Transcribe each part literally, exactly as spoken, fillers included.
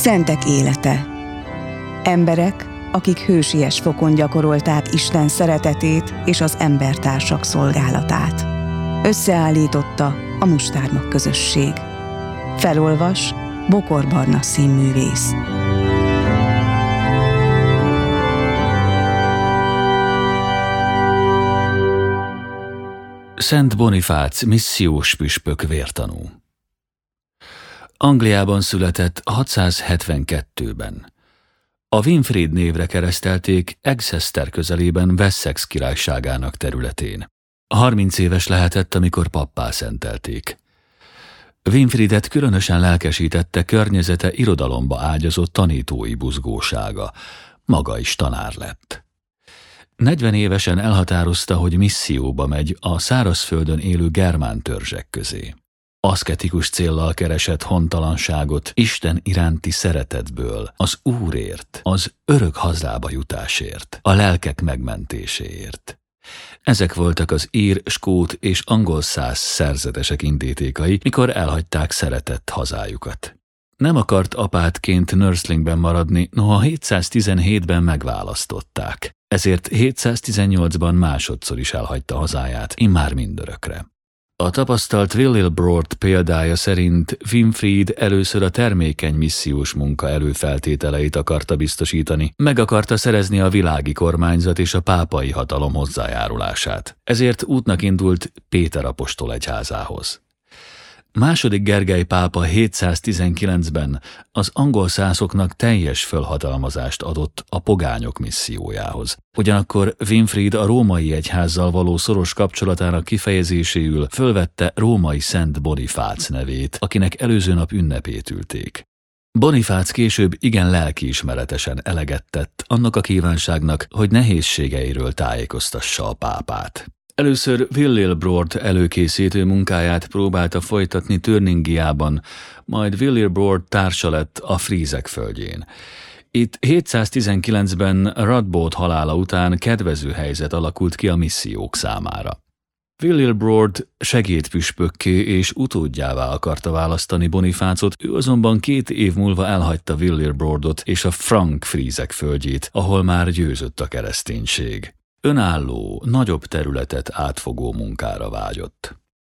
Szentek élete. Emberek, akik hősies fokon gyakorolták Isten szeretetét és az embertársak szolgálatát. Összeállította a Mustármag közösség. Felolvas Bokor Barna színművész. Szent Bonifác missziós püspök vértanú. Angliában született hatszázhetvenkettőben. A Winfrid névre keresztelték Exeter közelében Wessex királyságának területén. harminc éves lehetett, amikor pappá szentelték. Winfridet különösen lelkesítette környezete irodalomba ágyazott tanítói buzgósága. Maga is tanár lett. negyven évesen elhatározta, hogy misszióba megy a szárazföldön élő germán törzsek közé. Aszketikus céllal keresett hontalanságot Isten iránti szeretetből, az Úrért, az örök hazába jutásért, a lelkek megmentéséért. Ezek voltak az ír, skót és angol szász szerzetesek indítékai, mikor elhagyták szeretett hazájukat. Nem akart apátként Nurslingben maradni, noha hétszáztizenhétben megválasztották. Ezért hétszáztizennyolcban másodszor is elhagyta hazáját, immár mindörökre. A tapasztalt Willibrord példája szerint Winfrid először a termékeny missziós munka előfeltételeit akarta biztosítani, meg akarta szerezni a világi kormányzat és a pápai hatalom hozzájárulását. Ezért útnak indult Péter apostol egyházához. Második Gergely pápa hétszáztizenkilencben az angol szászoknak teljes fölhatalmazást adott a pogányok missziójához. Ugyanakkor Winfrid a római egyházzal való szoros kapcsolatának kifejezéséül fölvette római Szent Bonifác nevét, akinek előző nap ünnepét ülték. Bonifác később igen lelkiismeretesen eleget tett annak a kívánságnak, hogy nehézségeiről tájékoztassa a pápát. Először Willibrord előkészítő munkáját próbálta folytatni Türningiában, majd Willibrord társa lett a frízek földjén. Itt hétszáztizenkilencben Radboud halála után kedvező helyzet alakult ki a missziók számára. Willibrord segédpüspökké és utódjává akarta választani Bonifácot, ő azonban két év múlva elhagyta Willibrordot és a frank frízek földjét, ahol már győzött a kereszténység. Önálló, nagyobb területet átfogó munkára vágyott.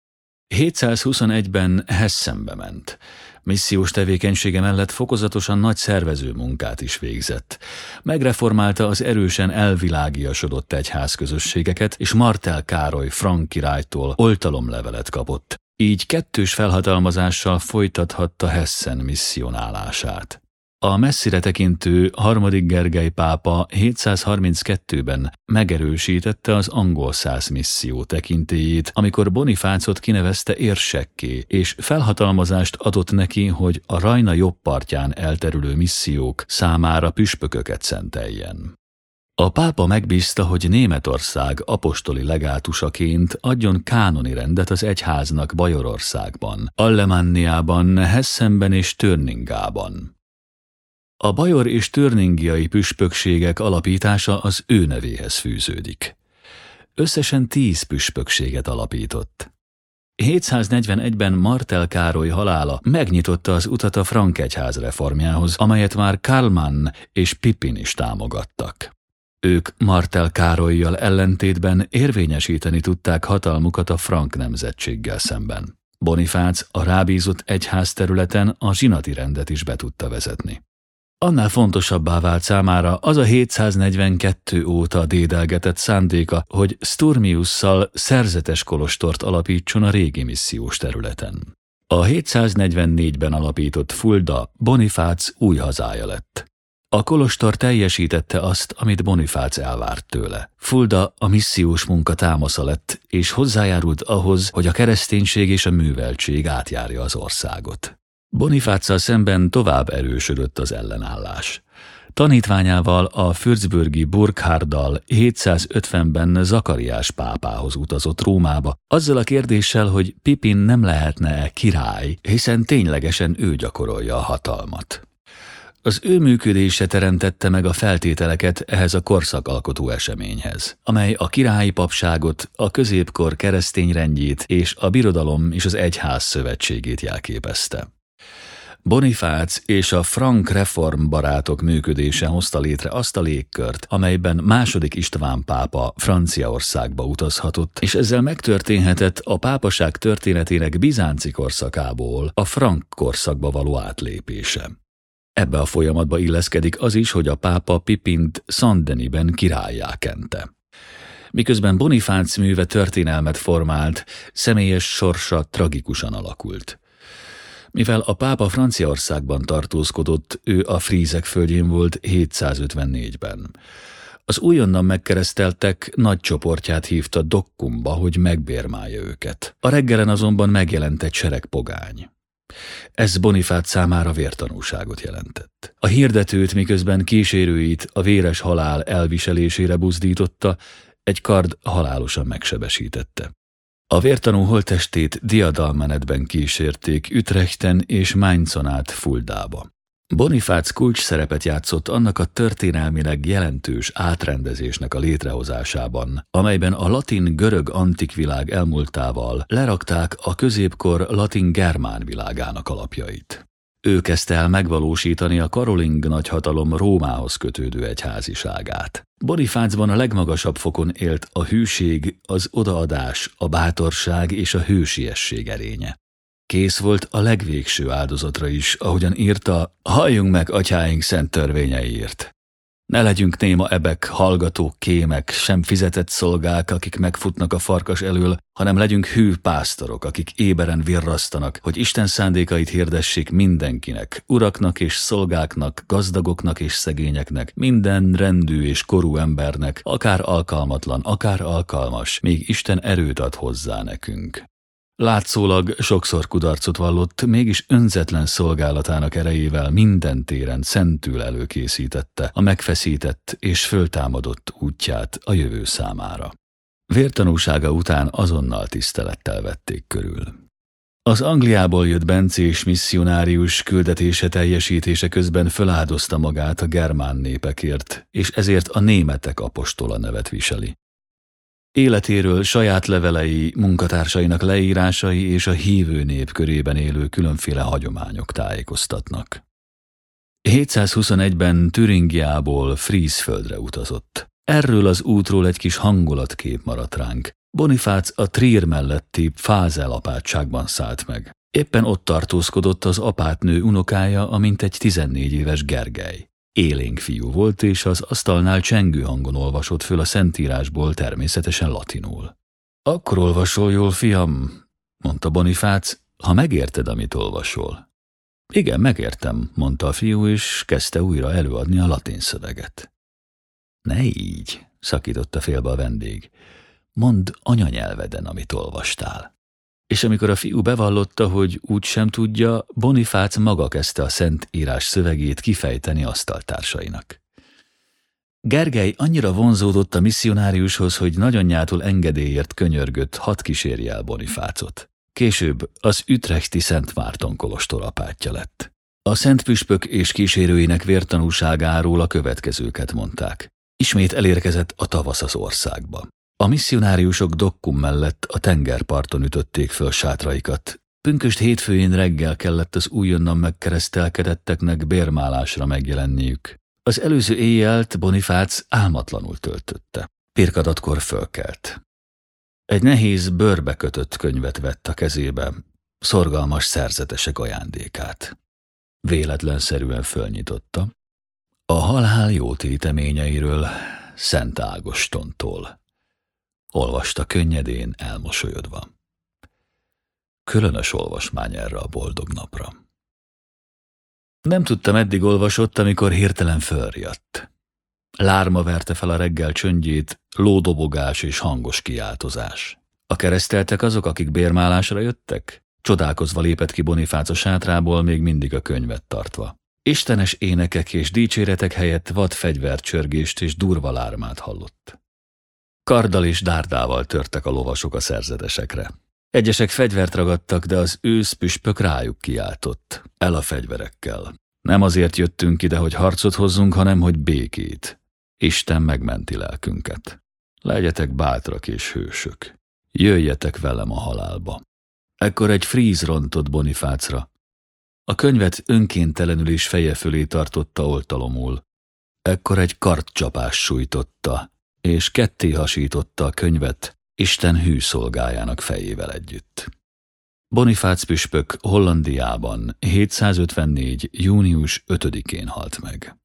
hétszázhuszonegyben Hessenbe ment. Missziós tevékenysége mellett fokozatosan nagy szervező munkát is végzett. Megreformálta az erősen elvilágiasodott egyházközösségeket, és Martel Károly frank királytól oltalomlevelet kapott. Így kettős felhatalmazással folytathatta Hessen misszionálását. A messzire tekintő harmadik Gergely pápa hétszázharminckettőben megerősítette az angol szász misszió tekintélyét, amikor Bonifácot kinevezte érsekké, és felhatalmazást adott neki, hogy a Rajna jobb partján elterülő missziók számára püspököket szenteljen. A pápa megbízta, hogy Németország apostoli legátusaként adjon kánoni rendet az egyháznak Bajorországban, Alemanniában, Hessenben és Törningában. A bajor és törningiai püspökségek alapítása az ő nevéhez fűződik. Összesen tíz püspökséget alapított. hétszáznegyvenegyben Martel Károly halála megnyitotta az utat a frank egyház reformjához, amelyet már Karl Mann és Pippin is támogattak. Ők Martel Károllyal ellentétben érvényesíteni tudták hatalmukat a frank nemzetséggel szemben. Bonifác a rábízott egyház területen a zsinati rendet is be tudta vezetni. Annál fontosabbá vált számára az a hétszáznegyvenkettő óta dédelgetett szándéka, hogy Sturmiusszal szerzetes kolostort alapítson a régi missziós területen. A hétszáznegyvennégyben alapított Fulda Bonifác új hazája lett. A kolostor teljesítette azt, amit Bonifác elvárt tőle. Fulda a missziós munka támasza lett, és hozzájárult ahhoz, hogy a kereszténység és a műveltség átjárja az országot. Bonifáccal szemben tovább erősödött az ellenállás. Tanítványával, a würzburgi Burkharddal hétszázötvenben Zakariás pápához utazott Rómába, azzal a kérdéssel, hogy Pippin nem lehetne-e király, hiszen ténylegesen ő gyakorolja a hatalmat. Az ő működése teremtette meg a feltételeket ehhez a korszakalkotó eseményhez, amely a királyi papságot, a középkor keresztény rendjét és a birodalom és az egyház szövetségét jelképezte. Bonifác és a frank reformbarátok működése hozta létre azt a légkört, amelyben második István pápa Franciaországba utazhatott, és ezzel megtörténhetett a pápaság történetének bizánci korszakából a frank korszakba való átlépése. Ebbe a folyamatba illeszkedik az is, hogy a pápa Pipint Saint-Denisben királlyá kente. Miközben Bonifác műve történelmet formált, személyes sorsa tragikusan alakult. Mivel a pápa Franciaországban tartózkodott, ő a frízek földjén volt hétszázötvennégyben. Az újonnan megkereszteltek nagy csoportját hívta Dokkumba, hogy megbérmálja őket. A reggelen azonban megjelent egy sereg pogány. Ez Bonifác számára vértanúságot jelentett. A hirdetőt, miközben kísérőit a véres halál elviselésére buzdította, egy kard halálosan megsebesítette. A vértanú holttestét diadalmenetben kísérték Utrechten és Mainzon át Fuldába. Bonifác kulcs szerepet játszott annak a történelmileg jelentős átrendezésnek a létrehozásában, amelyben a latin-görög antik világ elmúltával lerakták a középkor latin-germán világának alapjait. Ő kezdte el megvalósítani a karoling nagyhatalom Rómához kötődő egyháziságát. Bonifácban a legmagasabb fokon élt a hűség, az odaadás, a bátorság és a hősiesség erénye. Kész volt a legvégső áldozatra is, ahogyan írta, halljunk meg atyáink szent törvényeiért. Ne legyünk néma ebek, hallgatók, kémek, sem fizetett szolgák, akik megfutnak a farkas elől, hanem legyünk hű pásztorok, akik éberen virrasztanak, hogy Isten szándékait hirdessék mindenkinek, uraknak és szolgáknak, gazdagoknak és szegényeknek, minden rendű és korú embernek, akár alkalmatlan, akár alkalmas, még Isten erőt ad hozzá nekünk. Látszólag sokszor kudarcot vallott, mégis önzetlen szolgálatának erejével minden téren szentül előkészítette a megfeszített és föltámadott útját a jövő számára. Vértanúsága után azonnal tisztelettel vették körül. Az Angliából jött bencés misszionárius küldetése teljesítése közben föláldozta magát a germán népekért, és ezért a németek apostola nevet viseli. Életéről saját levelei, munkatársainak leírásai és a hívő nép körében élő különféle hagyományok tájékoztatnak. hétszázhuszonegyben Türingiából Frízföldre utazott. Erről az útról egy kis hangulatkép maradt ránk. Bonifác a Trier melletti Pfázel apátságban szállt meg. Éppen ott tartózkodott az apátnő unokája, a mintegy tizennégy éves Gergely. Élénk fiú volt, és az asztalnál csengő hangon olvasott föl a Szentírásból, természetesen latinul. Akkor olvasol jól, fiam, mondta Bonifác, ha megérted, amit olvasol. Igen, megértem, mondta a fiú, és kezdte újra előadni a latin szöveget. Ne így, szakította félbe a vendég. Mondd anyanyelveden, amit olvastál. És amikor a fiú bevallotta, hogy úgy sem tudja, Bonifác maga kezdte a Szentírás szövegét kifejteni asztaltársainak. Gergely annyira vonzódott a misszionáriushoz, hogy nagyanyjától engedélyért könyörgött, hadd kísérje el Bonifácot. Később az ütrechti Szent Márton kolostor apátja lett. A szent püspök és kísérőinek vértanúságáról a következőket mondták. Ismét elérkezett a tavasz az országba. A misszionáriusok Dokkum mellett a tengerparton ütötték föl sátraikat. Pünkösd hétfőjén reggel kellett az újonnan megkeresztelkedetteknek bérmálásra megjelenniük. Az előző éjjelt Bonifác álmatlanul töltötte. Pirkadatkor fölkelt. Egy nehéz, bőrbe kötött könyvet vett a kezébe, szorgalmas szerzetesek ajándékát. Véletlenszerűen fölnyitotta. A halál jó téteményeiről Szent Ágostontól. Olvasta könnyedén, elmosolyodva. Különös olvasmány erre a boldog napra. Nem tudtam, eddig olvasott, amikor hirtelen fölriadt. Lárma verte fel a reggel csöndjét, lódobogás és hangos kiáltozás. A kereszteltek azok, akik bérmálásra jöttek? Csodálkozva lépett ki Bonifác a sátrából, még mindig a könyvet tartva. Istenes énekek és dicséretek helyett vad fegyvercsörgést és durva lármát hallott. Karddal és dárdával törtek a lovasok a szerzetesekre. Egyesek fegyvert ragadtak, de az őszpüspök rájuk kiáltott. El a fegyverekkel. Nem azért jöttünk ide, hogy harcot hozzunk, hanem hogy békét. Isten megmenti lelkünket. Legyetek bátrak és hősök. Jöjjetek velem a halálba. Ekkor egy fríz rontott Bonifácra. A könyvet önkéntelenül is feje fölé tartotta oltalomul. Ekkor egy kardcsapás sújtotta, és ketté hasította a könyvet Isten hű szolgájának fejével együtt. Bonifác püspök Hollandiában hétszázötvennégy. június ötödikén halt meg.